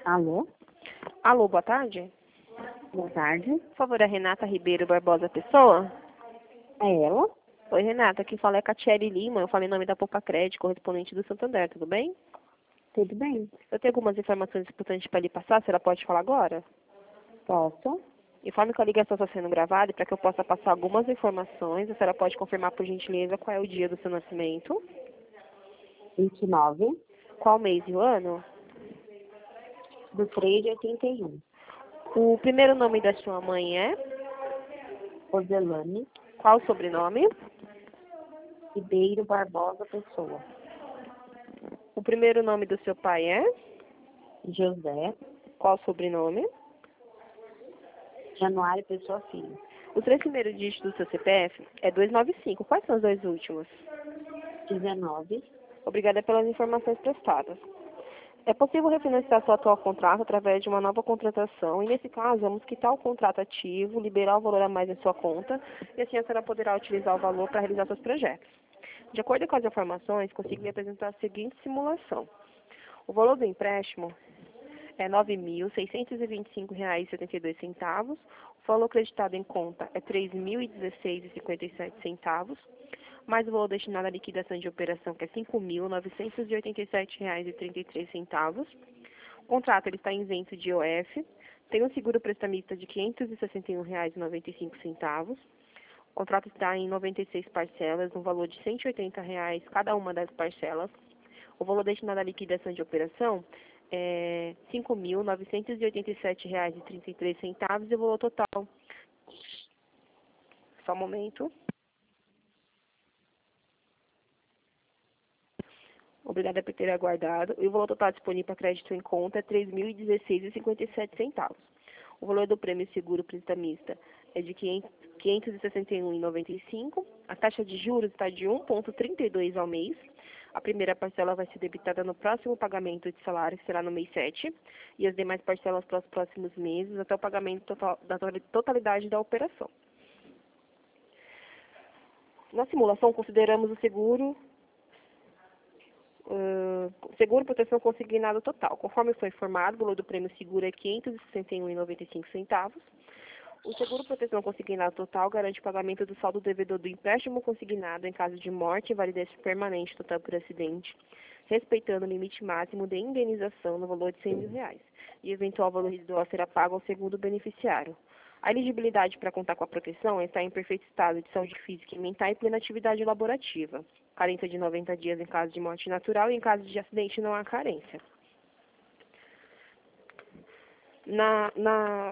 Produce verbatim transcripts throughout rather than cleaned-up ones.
Alô? Alô, boa tarde. Boa tarde. Por favor, é Renata Ribeiro Barbosa Pessoa? É ela? Oi, Renata. Quem fala é Catiele Lima. Eu falei em nome da Poupa Crédito, correspondente do Santander, tudo bem? Tudo bem? Eu tenho algumas informações importantes para lhe passar. A senhora pode falar agora? Posso? Informe que a ligação está sendo gravada e para que eu possa passar algumas informações, a senhora pode confirmar, por gentileza, qual é o dia do seu nascimento, vinte e nove qual mês e o ano, do três de oitenta e um. o primeiro nome da sua mãe é, Roselane qual o sobrenome, Ribeiro Barbosa Pessoa. o primeiro nome do seu pai é, José qual o sobrenome, Januário Pessoa Filho. os três primeiros dígitos do seu C P F é duzentos e noventa e cinco. Quais são os dois últimos? dezenove. Obrigada pelas informações prestadas. É possível refinanciar seu atual contrato através de uma nova contratação e, nesse caso, vamos quitar o contrato ativo, liberar o valor a mais em sua conta e assim a senhora poderá utilizar o valor para realizar seus projetos. De acordo com as informações, consigo lhe apresentar a seguinte simulação. O valor do empréstimo é nove mil seiscentos e vinte e cinco reais e setenta e dois centavos, o valor creditado em conta é três mil e dezesseis reais e cinquenta e sete centavos, mais o valor destinado à liquidação de operação, que é cinco mil novecentos e oitenta e sete reais e trinta e três centavos. O contrato ele está isento de I O F, tem um seguro prestamista de quinhentos e sessenta e um reais e noventa e cinco centavos. O contrato está em noventa e seis parcelas, no valor de cento e oitenta reais cada uma das parcelas. O valor destinado à liquidação de operação é cinco mil novecentos e oitenta e sete reais e trinta e três centavos e o valor total. Só um momento. Obrigada por ter aguardado. E o valor total disponível para crédito em conta é três mil e dezesseis reais e cinquenta e sete centavos. O valor do prêmio seguro prestamista é de quinhentos e sessenta e um reais e noventa e cinco centavos. A taxa de juros está de um vírgula trinta e dois ao mês. A primeira parcela vai ser debitada no próximo pagamento de salário, que será no mês sete, e as demais parcelas para os próximos meses, até o pagamento total, da totalidade da operação. Na simulação, consideramos o seguro Uh, seguro proteção consignado total. Conforme foi informado, o valor do prêmio seguro é quinhentos e sessenta e um reais e noventa e cinco centavos. O seguro proteção consignado total garante o pagamento do saldo devedor do empréstimo consignado em caso de morte e validez permanente total por acidente, respeitando o limite máximo de indenização no valor de cem mil reais. E eventual valor residual será pago ao segundo beneficiário. A elegibilidade para contar com a proteção está em perfeito estado de saúde física e mental e plena atividade laborativa. Carência de noventa dias em caso de morte natural e em caso de acidente não há carência. Na, na...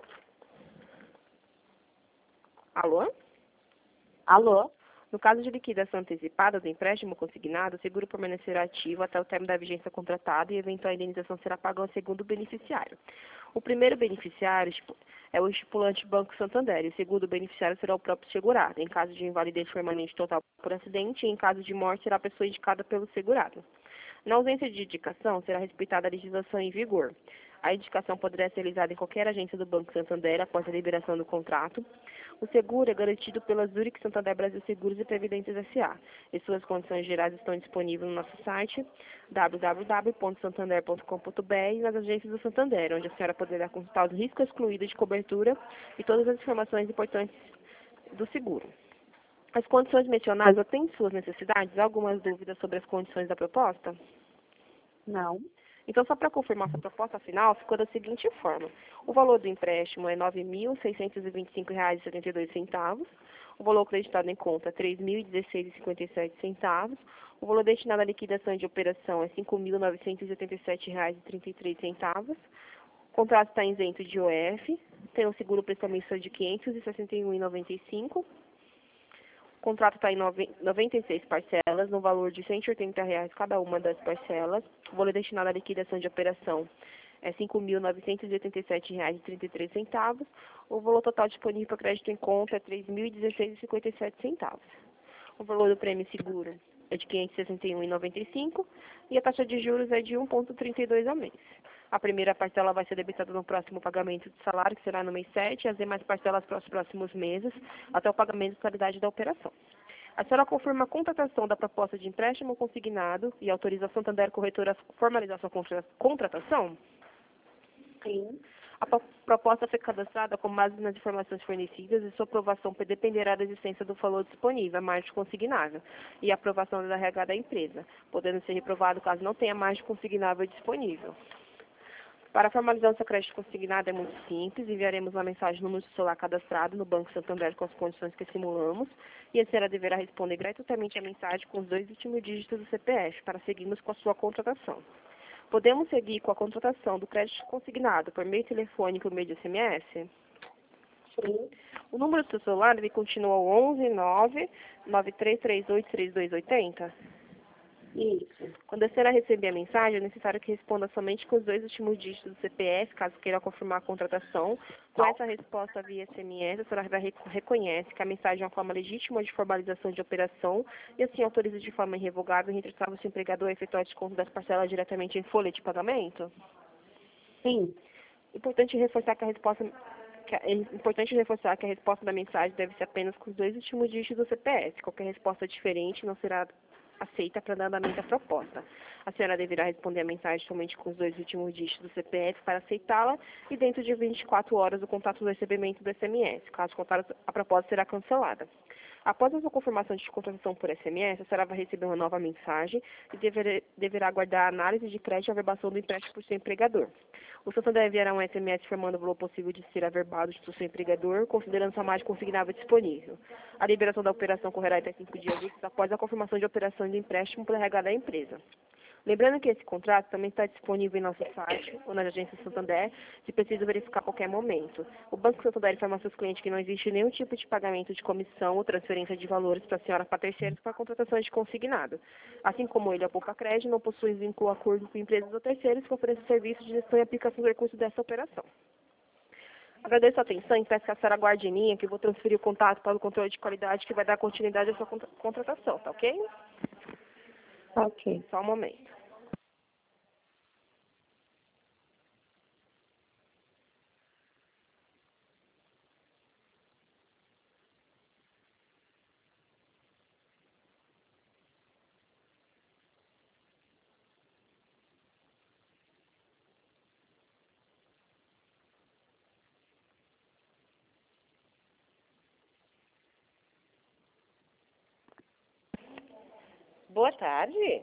Alô? Alô? No caso de liquidação antecipada do empréstimo consignado, o seguro permanecerá ativo até o término da vigência contratada e eventual indenização será paga ao segundo beneficiário. O primeiro beneficiário é o estipulante Banco Santander e o segundo beneficiário será o próprio segurado. Em caso de invalidez permanente total por acidente e em caso de morte será a pessoa indicada pelo segurado. Na ausência de indicação, será respeitada a legislação em vigor. A indicação poderá ser realizada em qualquer agência do Banco Santander após a liberação do contrato. O seguro é garantido pela Zurich Santander Brasil Seguros e Previdências S A E suas condições gerais estão disponíveis no nosso site w w w ponto santander ponto com ponto b r e nas agências do Santander, onde a senhora poderá consultar os riscos excluídos de cobertura e todas as informações importantes do seguro. As condições mencionadas atendem suas necessidades? Há algumas dúvidas sobre as condições da proposta? Não. Então, só para confirmar essa proposta final, ficou da seguinte forma. O valor do empréstimo é nove mil seiscentos e vinte e cinco reais e setenta e dois centavos. O valor acreditado em conta é três mil e dezesseis reais e cinquenta e sete centavos. O valor destinado à liquidação de operação é cinco mil novecentos e oitenta e sete reais e trinta e três centavos. O contrato está isento de I O F. Tem um seguro prestamista de quinhentos e sessenta e um reais e noventa e cinco centavos. O contrato está em noventa e seis parcelas, no valor de cento e oitenta reais cada uma das parcelas. O valor destinado à liquidação de operação é cinco mil novecentos e oitenta e sete reais e trinta e três centavos. O valor total disponível para crédito em conta é três mil e dezesseis reais e cinquenta e sete centavos. O valor do prêmio seguro é de quinhentos e sessenta e um reais e noventa e cinco centavos e a taxa de juros é de um vírgula trinta e dois ao mês. A primeira parcela vai ser debitada no próximo pagamento de salário, que será no mês sete, e as demais parcelas para os próximos meses, até o pagamento da totalidade da operação. A senhora confirma a contratação da proposta de empréstimo consignado e autoriza a Santander Corretora a formalizar sua contra- contratação? Sim. A pro- proposta foi cadastrada com base nas informações fornecidas e sua aprovação dependerá da existência do valor disponível, a margem consignável, e a aprovação da R H da empresa, podendo ser reprovado caso não tenha margem consignável disponível. Para a formalização dessa crédito consignado é muito simples, enviaremos uma mensagem no número de celular cadastrado no Banco Santander com as condições que simulamos e a senhora deverá responder gratuitamente a mensagem com os dois últimos dígitos do C P F para seguirmos com a sua contratação. Podemos seguir com a contratação do crédito consignado por meio telefônico ou meio de S M S? Sim. O número do seu celular ele continua o onze nove nove três três oito três dois oito zero? Isso. Quando a senhora receber a mensagem, é necessário que responda somente com os dois últimos dígitos do C P F, caso queira confirmar a contratação. Com essa resposta via S M S, a senhora vai rec- reconhece que a mensagem é uma forma legítima de formalização de operação e assim autoriza de forma irrevogável e irretocável se o empregador a efetuar desconto das parcelas diretamente em folha de pagamento? Sim. Importante reforçar que a resposta que a- é importante reforçar que a resposta da mensagem deve ser apenas com os dois últimos dígitos do C P F. Qualquer resposta diferente não será aceita para dar andamento à proposta. A senhora deverá responder a mensagem somente com os dois últimos dígitos do C P F para aceitá-la e dentro de vinte e quatro horas o contato do recebimento do S M S. Caso contrário, a proposta será cancelada. Após a sua confirmação de contratação por S M S, a senhora vai receber uma nova mensagem e dever, deverá aguardar a análise de crédito e averbação do empréstimo por seu empregador. O Santander enviará um S M S informando o valor possível de ser averbado do seu empregador, considerando sua margem consignável disponível. A liberação da operação correrá até cinco dias úteis após a confirmação de operação de empréstimo pelo R H da empresa. Lembrando que esse contrato também está disponível em nosso site ou na agência Santander, se precisa verificar a qualquer momento. O Banco Santander informa aos seus clientes que não existe nenhum tipo de pagamento de comissão ou transferência de valores para a senhora para terceiros para contratações de consignado. Assim como ele, a Poupa Crédito, não possui vínculo acordo com empresas ou terceiros que ofereçam serviços de gestão e aplicação do recurso dessa operação. Agradeço a atenção e peço que a senhora aguarde em linha, que eu vou transferir o contato para o controle de qualidade que vai dar continuidade à sua contra- contratação, tá ok? Ok. Só um momento. Boa tarde.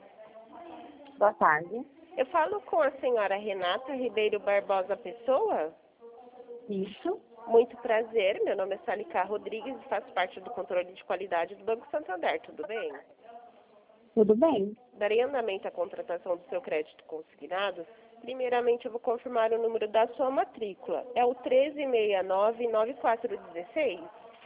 Boa tarde. Eu falo com a senhora Renata Ribeiro Barbosa Pessoa. Isso. Muito prazer, meu nome é Salica Rodrigues e faço parte do controle de qualidade do Banco Santander, tudo bem? Tudo bem? Darei andamento à contratação do seu crédito consignado. Primeiramente, eu vou confirmar o número da sua matrícula. É o treze seis nove nove quatro um seis?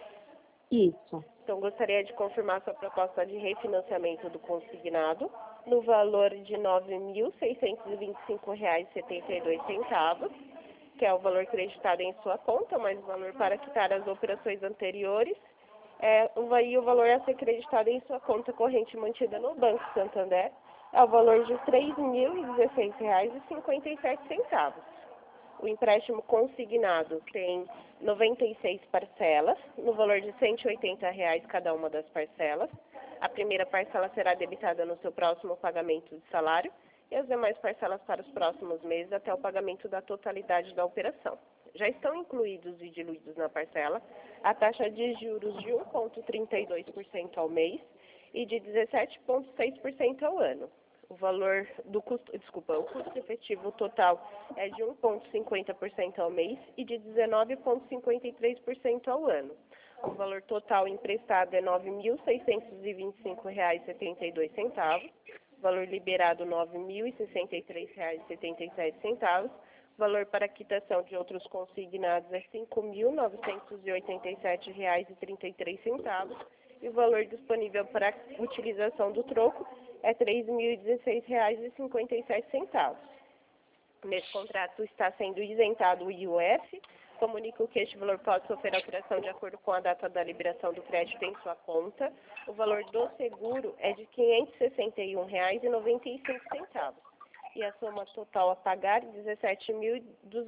Isso. Então, gostaria de confirmar sua proposta de refinanciamento do consignado no valor de nove mil seiscentos e vinte e cinco reais e setenta e dois centavos, que é o valor creditado em sua conta, mais o valor para quitar as operações anteriores, é, e o valor a ser creditado em sua conta corrente mantida no Banco Santander é o valor de três mil e dezesseis reais e cinquenta e sete centavos. O empréstimo consignado tem noventa e seis parcelas, no valor de cento e oitenta reais cada uma das parcelas. A primeira parcela será debitada no seu próximo pagamento de salário e as demais parcelas para os próximos meses até o pagamento da totalidade da operação. Já estão incluídos e diluídos na parcela a taxa de juros de um vírgula trinta e dois por cento ao mês e de dezessete vírgula seis por cento ao ano. O valor do custo, desculpa, o custo efetivo total é de um vírgula cinquenta por cento ao mês e de dezenove vírgula cinquenta e três por cento ao ano. O valor total emprestado é nove mil seiscentos e vinte e cinco reais e setenta e dois centavos. Valor liberado nove mil e sessenta e três reais e setenta e sete centavos. Valor para quitação de outros consignados é cinco mil novecentos e oitenta e sete reais e trinta e três centavos. E o valor disponível para utilização do troco é três mil e dezesseis reais e cinquenta e sete centavos. Nesse contrato está sendo isentado o I O F. Comunico que este valor pode sofrer alteração de acordo com a data da liberação do crédito em sua conta. O valor do seguro é de quinhentos e sessenta e um reais e noventa e cinco centavos. E a soma total a pagar é dezessete mil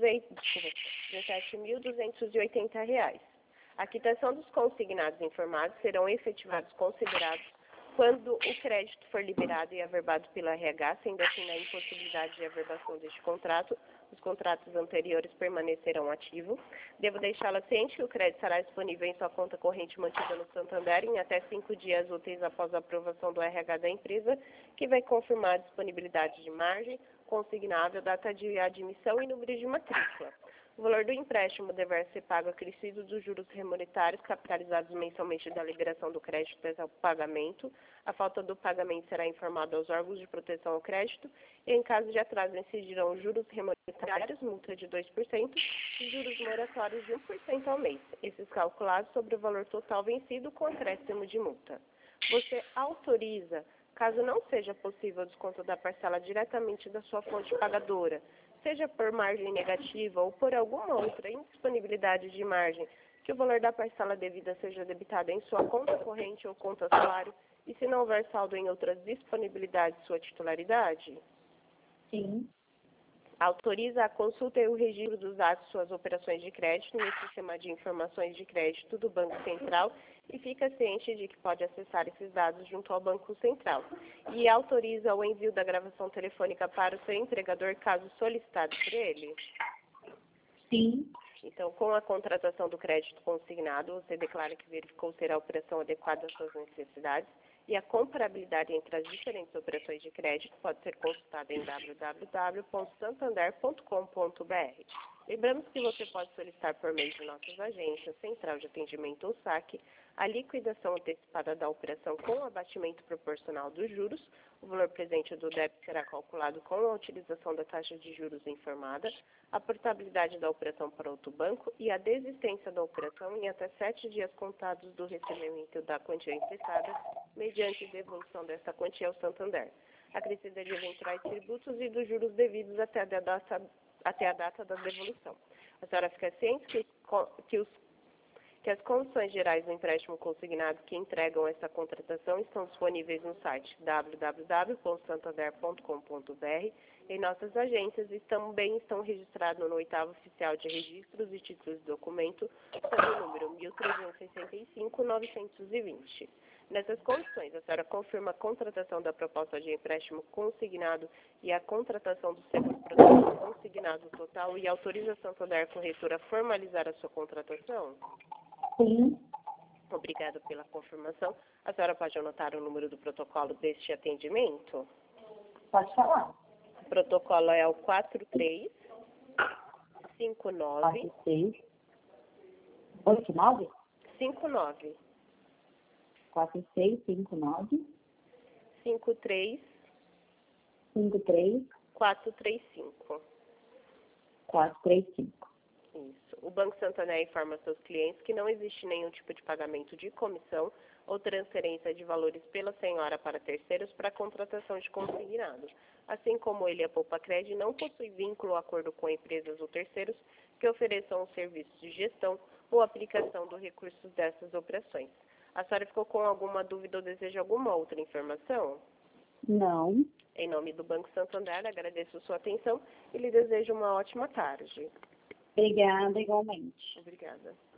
duzentos e oitenta reais. A quitação dos consignados informados serão efetivados considerados Quando o crédito for liberado e averbado pela R H, sendo assim na impossibilidade de averbação deste contrato, os contratos anteriores permanecerão ativos. Devo deixá-la ciente que o crédito estará disponível em sua conta corrente mantida no Santander em até cinco dias úteis após a aprovação do R H da empresa, que vai confirmar a disponibilidade de margem, consignável, data de admissão e número de matrícula. O valor do empréstimo deverá ser pago acrescido dos juros remuneratórios capitalizados mensalmente da liberação do crédito até o pagamento. A falta do pagamento será informada aos órgãos de proteção ao crédito e, em caso de atraso, incidirão juros remuneratórios, multa de dois por cento e juros moratórios de um por cento ao mês, esses calculados sobre o valor total vencido com acréscimo de multa. Você autoriza, caso não seja possível o desconto da parcela diretamente da sua fonte pagadora, seja por margem negativa ou por alguma outra indisponibilidade de margem, que o valor da parcela devida seja debitado em sua conta corrente ou conta salário, e se não houver saldo em outras disponibilidades de sua titularidade? Sim. Autoriza a consulta e o registro dos dados de suas operações de crédito no sistema de informações de crédito do Banco Central e fica ciente de que pode acessar esses dados junto ao Banco Central. E autoriza o envio da gravação telefônica para o seu empregador, caso solicitado por ele? Sim. Então, com a contratação do crédito consignado, você declara que verificou ser a operação adequada às suas necessidades e a comparabilidade entre as diferentes operações de crédito pode ser consultada em w w w ponto santander ponto com ponto b r. Lembramos que você pode solicitar por meio de nossas agências, central de atendimento ou saque, a liquidação antecipada da operação com abatimento proporcional dos juros. O valor presente do débito será calculado com a utilização da taxa de juros informada, a portabilidade da operação para outro banco e a desistência da operação em até sete dias contados do recebimento da quantia emprestada, mediante devolução desta quantia ao Santander, acrescida de eventuais tributos e dos juros devidos até a data, até a data da devolução. A senhora fica ciente que, que, os, que as condições gerais do empréstimo consignado que entregam essa contratação estão disponíveis no site w w w ponto santander ponto com ponto b r. Em nossas agências e também estão registrados no oitavo oficial de registros e títulos de documento, sob o número mil trezentos e sessenta e cinco, novecentos e vinte. Nessas condições, a senhora confirma a contratação da proposta de empréstimo consignado e a contratação do segundo produto consignado total e autoriza a Santander Corretora a formalizar a sua contratação? Sim. Obrigada pela confirmação. A senhora pode anotar o número do protocolo deste atendimento? Pode falar. O protocolo é o quatro três cinco nove quatro, seis, oito, nove? cinco nove quatro, seis, cinco, nove, cinco três cinco, três, quatro três cinco. quatro, três, cinco. Isso. O Banco Santander informa seus clientes que não existe nenhum tipo de pagamento de comissão ou transferência de valores pela senhora para terceiros para a contratação de consignado. Assim como ele, a Poupa Cred, não possui vínculo ou acordo com empresas ou terceiros que ofereçam os serviços de gestão ou aplicação dos recursos dessas operações. A senhora ficou com alguma dúvida ou deseja alguma outra informação? Não. Em nome do Banco Santander, agradeço sua atenção e lhe desejo uma ótima tarde. Obrigada, igualmente. Obrigada.